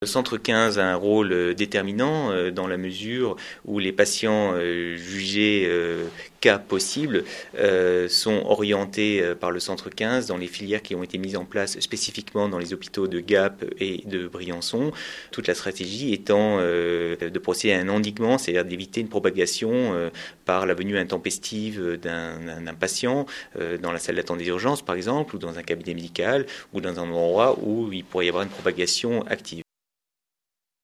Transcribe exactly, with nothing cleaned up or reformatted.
Le centre quinze a un rôle déterminant dans la mesure où les patients jugés cas possibles euh, sont orientés par le centre quinze dans les filières qui ont été mises en place spécifiquement dans les hôpitaux de Gap et de Briançon. Toute la stratégie étant euh, de procéder à un endiguement, c'est-à-dire d'éviter une propagation euh, par la venue intempestive d'un, d'un patient euh, dans la salle d'attente des urgences par exemple, ou dans un cabinet médical, ou dans un endroit où il pourrait y avoir une propagation active.